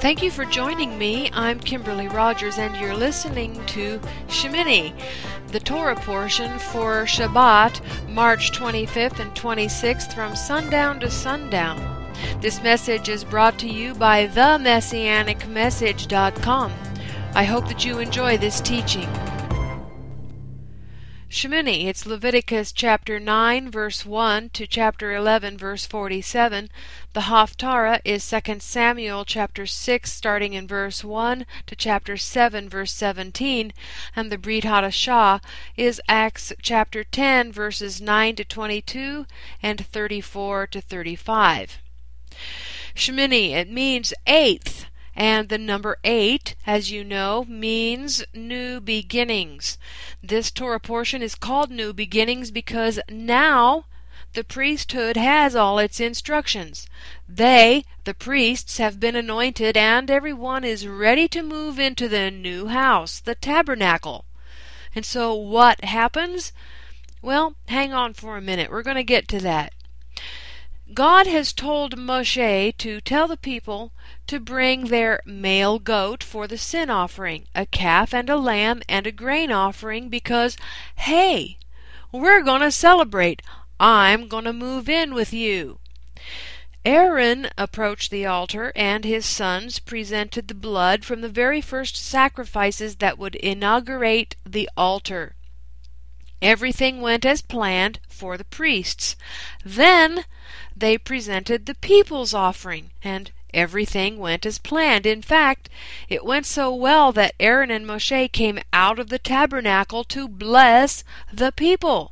Thank you for joining me. I'm Kimberly Rogers, and you're listening to Shemini, the Torah portion for Shabbat, March 25th and 26th from sundown to sundown. This message is brought to you by themessianicmessage.com. I hope that you enjoy this teaching. Shemini, it's Leviticus chapter 9 verse 1 to chapter 11 verse 47. The Haftarah is 2 Samuel chapter 6 starting in verse 1 to chapter 7 verse 17, and the Brit Hadashah is Acts chapter 10 verses 9 to 22 and 34 to 35. Shemini, it means eighth. And the number 8, as you know, means new beginnings. This Torah portion is called New Beginnings because now the priesthood has all its instructions. They, the priests, have been anointed, and everyone is ready to move into the new house, the tabernacle. And so what happens? Well, hang on for a minute. We're going to get to that. God has told Moshe to tell the people to bring their male goat for the sin offering, a calf and a lamb and a grain offering, because, hey, we're going to celebrate. I'm going to move in with you. Aaron approached the altar, and his sons presented the blood from the very first sacrifices that would inaugurate the altar. Everything went as planned for the priests. Then they presented the people's offering, and everything went as planned. In fact, it went so well that Aaron and Moshe came out of the tabernacle to bless the people.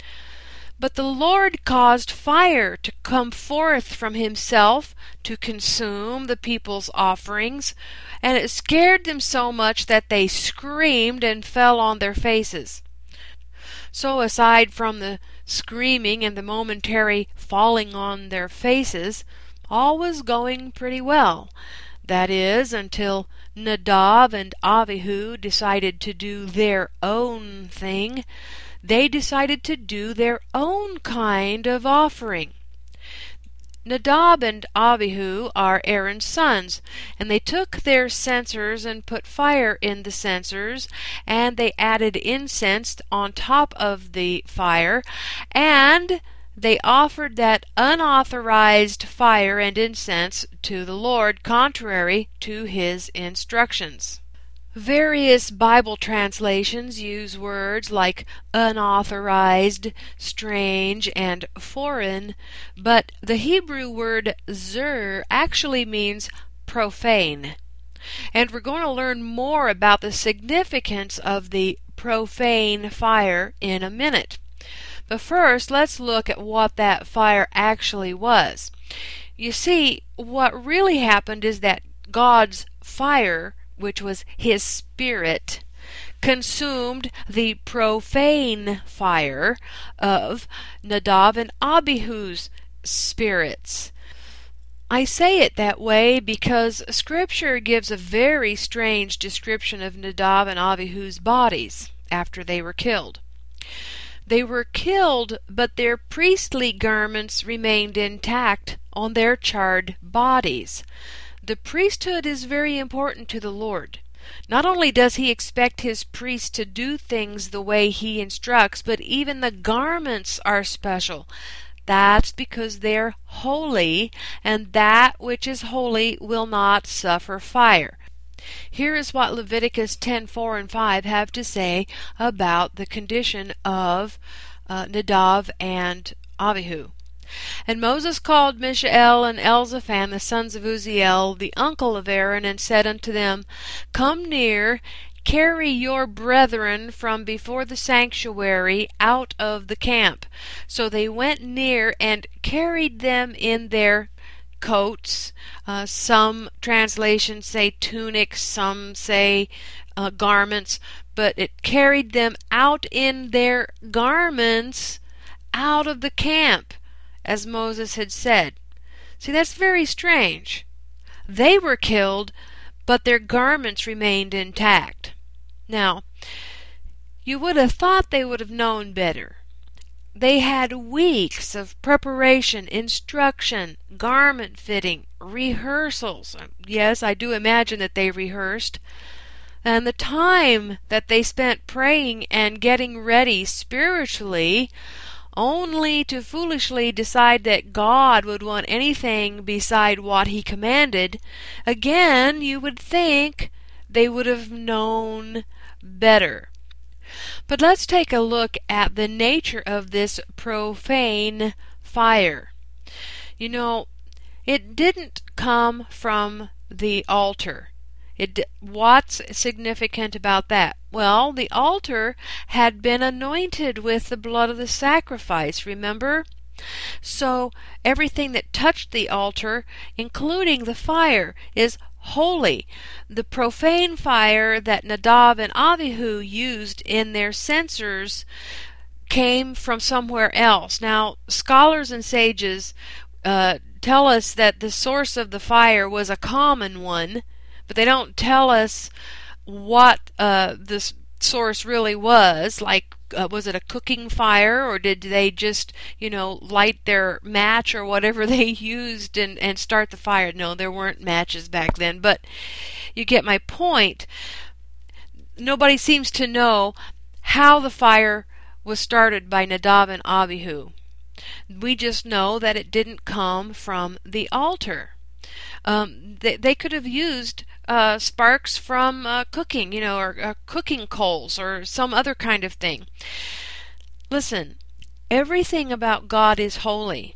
But the Lord caused fire to come forth from himself to consume the people's offerings, and it scared them so much that they screamed and fell on their faces. So aside from the screaming and the momentary falling on their faces, all was going pretty well. That is, until Nadav and Avihu decided to do their own thing. They decided to do their own kind of offering. Nadab and Abihu are Aaron's sons, and they took their censers and put fire in the censers, and they added incense on top of the fire, and they offered that unauthorized fire and incense to the Lord, contrary to his instructions. Various Bible translations use words like unauthorized, strange, and foreign, but the Hebrew word zur actually means profane. And we're going to learn more about the significance of the profane fire in a minute. But first, let's look at what that fire actually was. You see, what really happened is that God's fire, which was his spirit, consumed the profane fire of Nadav and Abihu's spirits. I say it that way because Scripture gives a very strange description of Nadav and Abihu's bodies after they were killed. They were killed, but their priestly garments remained intact on their charred bodies. The priesthood is very important to the Lord. Not only does he expect his priests to do things the way he instructs, but even the garments are special. That's because they're holy, and that which is holy will not suffer fire. Here is what Leviticus 10:4 and 5 have to say about the condition of Nadav and Abihu. And Moses called Mishael and Elzaphan, the sons of Uzziel, the uncle of Aaron, and said unto them, Come near, carry your brethren from before the sanctuary out of the camp. So they went near and carried them in their coats. Some translations say tunics, some say garments, but it carried them out in their garments out of the camp, as Moses had said. See, that's very strange. They were killed, but their garments remained intact. Now, you would have thought they would have known better. They had weeks of preparation, instruction, garment fitting, rehearsals. Yes, I do imagine that they rehearsed. And the time that they spent praying and getting ready spiritually, only to foolishly decide that God would want anything beside what He commanded, again, you would think they would have known better. But let's take a look at the nature of this profane fire. You know, it didn't come from the altar. What's significant about that? Well, the altar had been anointed with the blood of the sacrifice, remember? So everything that touched the altar, including the fire, is holy. The profane fire that Nadab and Abihu used in their censers came from somewhere else. Now, scholars and sages tell us that the source of the fire was a common one, but they don't tell us what the source really was. Like, was it a cooking fire, or did they just, light their match or whatever they used and start the fire? No, there weren't matches back then, but you get my point. Nobody seems to know how the fire was started by Nadab and Abihu. We just know that it didn't come from the altar. They could have used sparks from cooking, or cooking coals or some other kind of thing. Listen, everything about God is holy.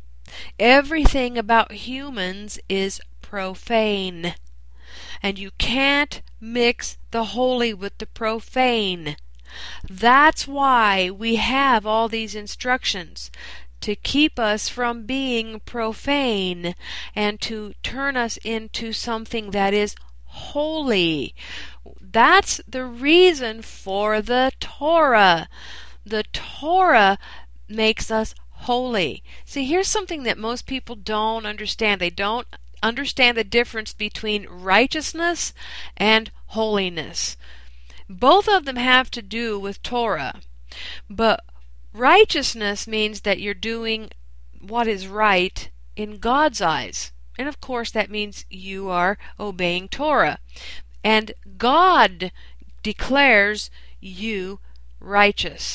Everything about humans is profane. And you can't mix the holy with the profane. That's why we have all these instructions, to keep us from being profane and to turn us into something that is holy. That's the reason for the Torah. The Torah makes us holy. See, here's something that most people don't understand. They don't understand the difference between righteousness and holiness. Both of them have to do with Torah, but righteousness means that you're doing what is right in God's eyes. And of course that means you are obeying Torah. And God declares you righteous.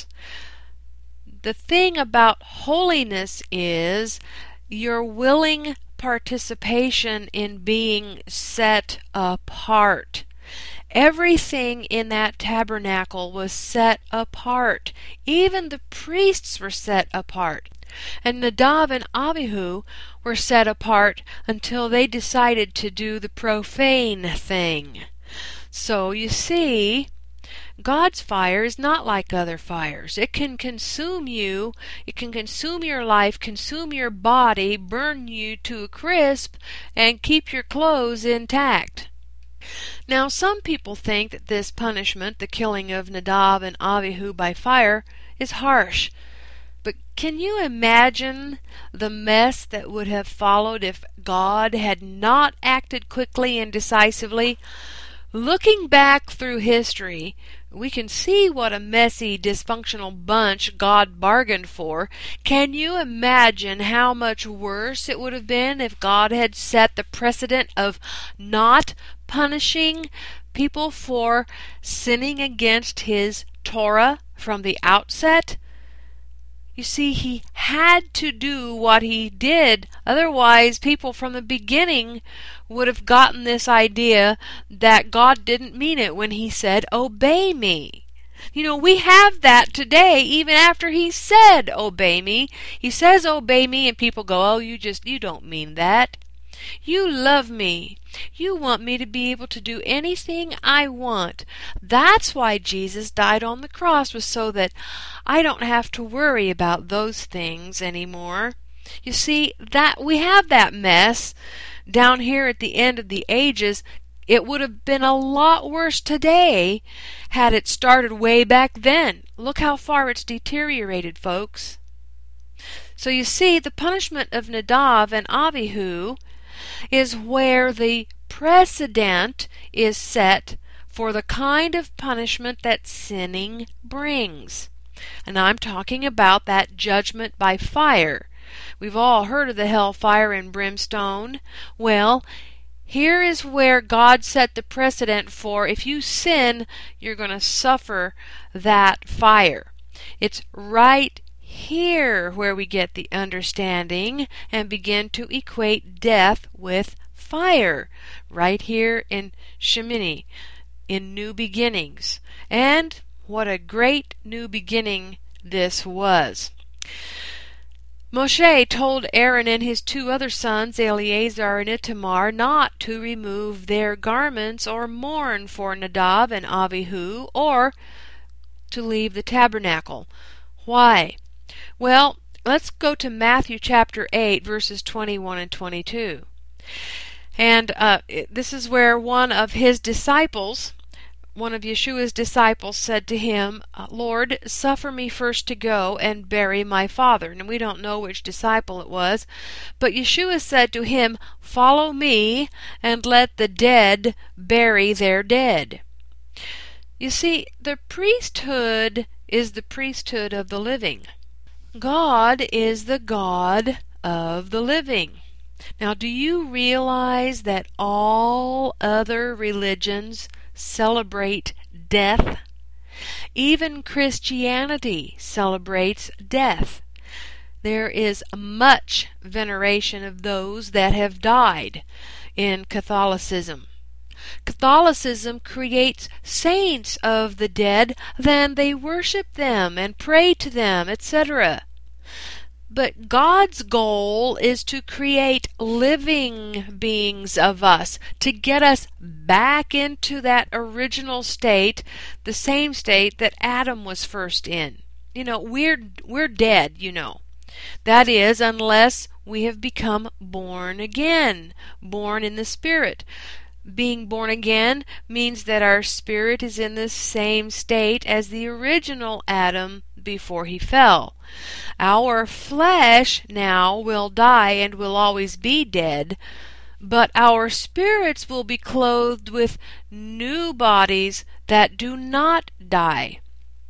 The thing about holiness is your willing participation in being set apart. Everything in that tabernacle was set apart. Even the priests were set apart. And Nadab and Abihu were set apart until they decided to do the profane thing. So you see, God's fire is not like other fires. It can consume you, it can consume your life, consume your body, burn you to a crisp, and keep your clothes intact. Now, some people think that this punishment, the killing of Nadab and Abihu by fire, is harsh. But can you imagine the mess that would have followed if God had not acted quickly and decisively? Looking back through history, we can see what a messy, dysfunctional bunch God bargained for. Can you imagine how much worse it would have been if God had set the precedent of not punishing people for sinning against His Torah from the outset? You see, He had to do what He did. Otherwise, people from the beginning would have gotten this idea that God didn't mean it when He said, "Obey me." We have that today, even after He said, "Obey me." He says, "Obey me," and people go, "Oh, you don't mean that. You love me. You want me to be able to do anything I want." That's why Jesus died on the cross, was so that I don't have to worry about those things anymore. You see, that we have that mess down here at the end of the ages. It would have been a lot worse today had it started way back then. Look how far it's deteriorated, folks. So you see, the punishment of Nadab and Abihu is where the precedent is set for the kind of punishment that sinning brings. And I'm talking about that judgment by fire. We've all heard of the hellfire and brimstone. Well, here is where God set the precedent for if you sin, you're going to suffer that fire. It's right here where we get the understanding and begin to equate death with fire. Right here in Shemini, in New Beginnings. And what a great new beginning this was. Moshe told Aaron and his 2 other sons, Eleazar and Ithamar, not to remove their garments or mourn for Nadab and Abihu, or to leave the tabernacle. Why? Well, let's go to Matthew chapter 8, verses 21 and 22. And this is where one of his disciples, one of Yeshua's disciples, said to him, Lord, suffer me first to go and bury my father. And we don't know which disciple it was, but Yeshua said to him, follow me and let the dead bury their dead. You see, the priesthood is the priesthood of the living. God is the God of the living. Now, do you realize that all other religions celebrate death? Even Christianity celebrates death. There is much veneration of those that have died in Catholicism. Catholicism creates saints of the dead, then they worship them and pray to them, etc. But God's goal is to create living beings of us, to get us back into that original state, the same state that Adam was first in. You know, we're dead, you know. That is, unless we have become born again, born in the Spirit. Being born again means that our spirit is in the same state as the original Adam before he fell. Our flesh now will die and will always be dead, but our spirits will be clothed with new bodies that do not die.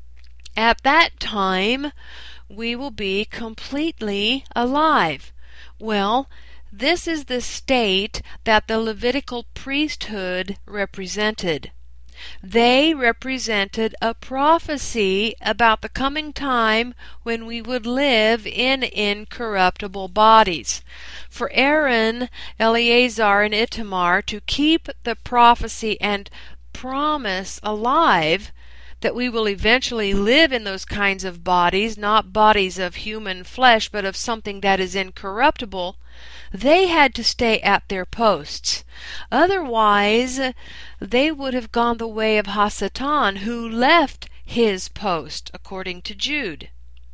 At that time, we will be completely alive. Well, this is the state that the Levitical priesthood represented. They represented a prophecy about the coming time when we would live in incorruptible bodies. For Aaron, Eleazar, and Ithamar to keep the prophecy and promise alive, that we will eventually live in those kinds of bodies, not bodies of human flesh, but of something that is incorruptible, they had to stay at their posts. Otherwise, they would have gone the way of Hasatan, who left his post, according to Jude.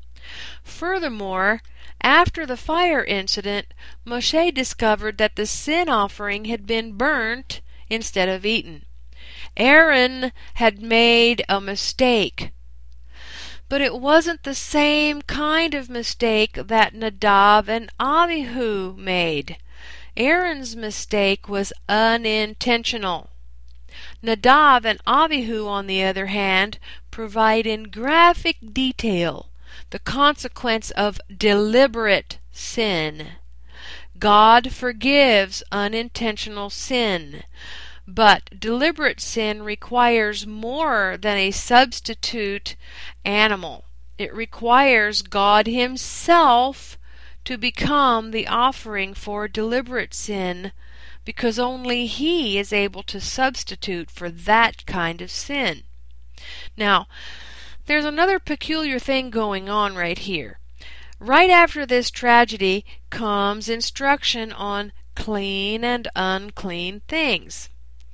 Furthermore, after the fire incident, Moshe discovered that the sin offering had been burnt instead of eaten. Aaron had made a mistake. But it wasn't the same kind of mistake that Nadab and Abihu made. Aaron's mistake was unintentional. Nadab and Abihu, on the other hand, provide in graphic detail the consequence of deliberate sin. God forgives unintentional sin. But deliberate sin requires more than a substitute animal. It requires God Himself to become the offering for deliberate sin, because only He is able to substitute for that kind of sin. Now, there's another peculiar thing going on right here. Right after this tragedy comes instruction on clean and unclean things.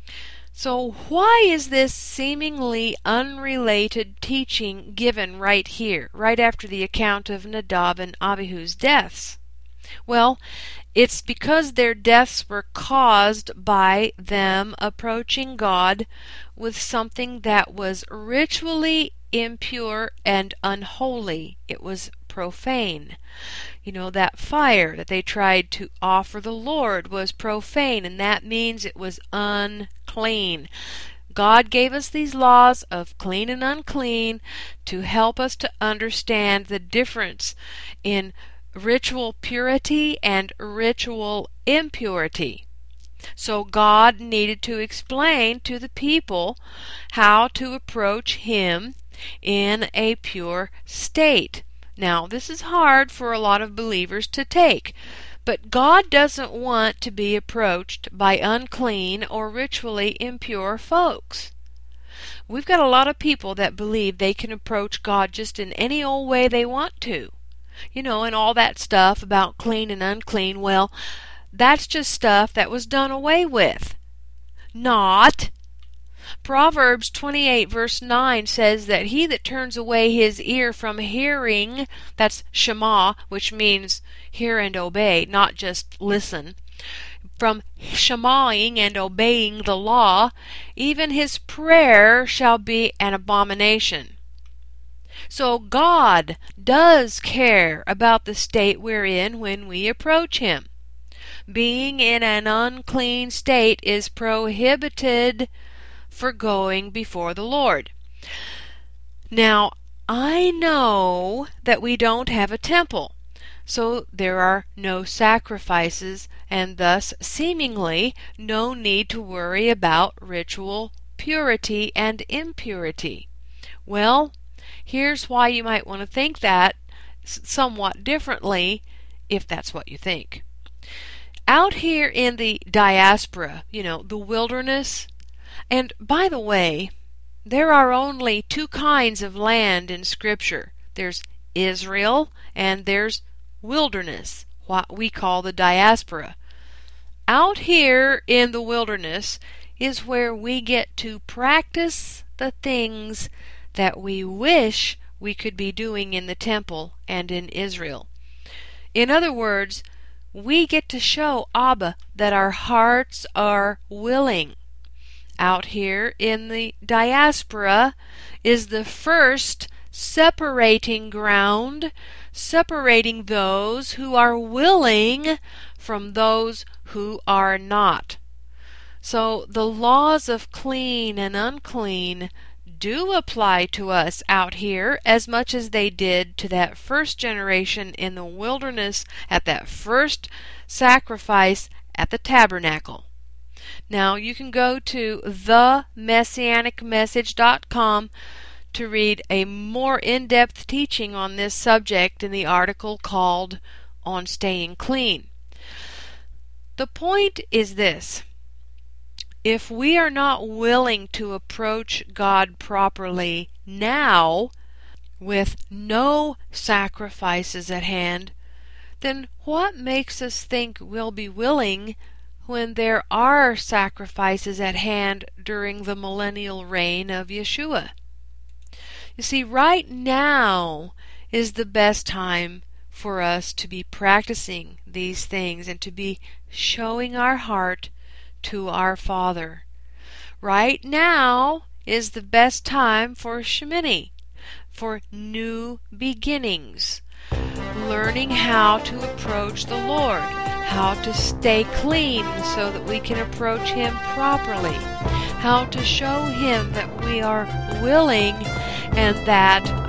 So why is this seemingly unrelated teaching given right here, right after the account of Nadab and Abihu's deaths? Well, it's because their deaths were caused by them approaching God with something that was ritually impure and unholy. It was profane. You know, that fire that they tried to offer the Lord was profane, and that means it was unclean. God gave us these laws of clean and unclean to help us to understand the difference in ritual purity and ritual impurity. So God needed to explain to the people how to approach Him in a pure state. Now, this is hard for a lot of believers to take, but God doesn't want to be approached by unclean or ritually impure folks. We've got a lot of people that believe they can approach God just in any old way they want to. And all that stuff about clean and unclean, well, that's just stuff that was done away with. Not. Proverbs 28 verse 9 says that he that turns away his ear from hearing, that's Shema, which means hear and obey, not just listen, from shemaing and obeying the law, even his prayer shall be an abomination. So God does care about the state we're in when we approach Him. Being in an unclean state is prohibited for going before the Lord. Now, I know that we don't have a temple, so there are no sacrifices, and thus seemingly no need to worry about ritual purity and impurity. Well, here's why you might want to think that somewhat differently, if that's what you think. Out here in the diaspora, the wilderness, and by the way, there are only two kinds of land in Scripture. There's Israel and there's wilderness, what we call the diaspora. Out here in the wilderness is where we get to practice the things that we wish we could be doing in the temple and in Israel. In other words, we get to show Abba that our hearts are willing. Out here in the diaspora is the first separating ground, separating those who are willing from those who are not. So the laws of clean and unclean do apply to us out here as much as they did to that first generation in the wilderness at that first sacrifice at the tabernacle. Now you can go to themessianicmessage.com to read a more in-depth teaching on this subject in the article called On Staying Clean. The point is this: if we are not willing to approach God properly now, with no sacrifices at hand, then what makes us think we'll be willing when there are sacrifices at hand during the millennial reign of Yeshua? You see, right now is the best time for us to be practicing these things and to be showing our heart to our Father. Right now is the best time for Shemini, for new beginnings, learning how to approach the Lord, how to stay clean so that we can approach Him properly, how to show Him that we are willing and that